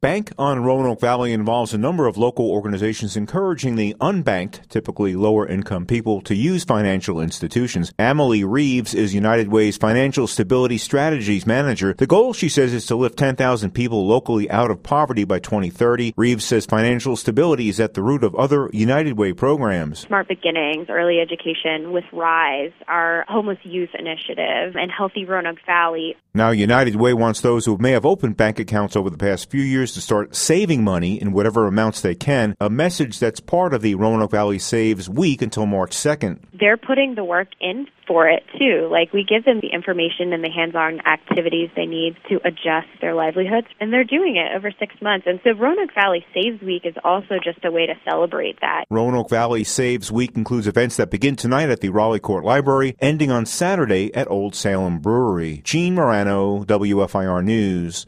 Bank on Roanoke Valley involves a number of local organizations encouraging the unbanked, typically lower-income people, to use financial institutions. Emily Reeves is United Way's Financial Stability Strategies Manager. The goal, she says, is to lift 10,000 people locally out of poverty by 2030. Reeves says financial stability is at the root of other United Way programs. Smart Beginnings, Early Education with RISE, our homeless youth initiative, and Healthy Roanoke Valley. Now, United Way wants those who may have opened bank accounts over the past few years to start saving money in whatever amounts they can, a message that's part of the Roanoke Valley Saves Week until March 2nd. They're putting the work in for it, too. Like, we give them the information and the hands-on activities they need to adjust their livelihoods, and they're doing it over 6 months. And so Roanoke Valley Saves Week is also just a way to celebrate that. Roanoke Valley Saves Week includes events that begin tonight at the Raleigh Court Library, ending on Saturday at Old Salem Brewery. Gene Morano, WFIR News.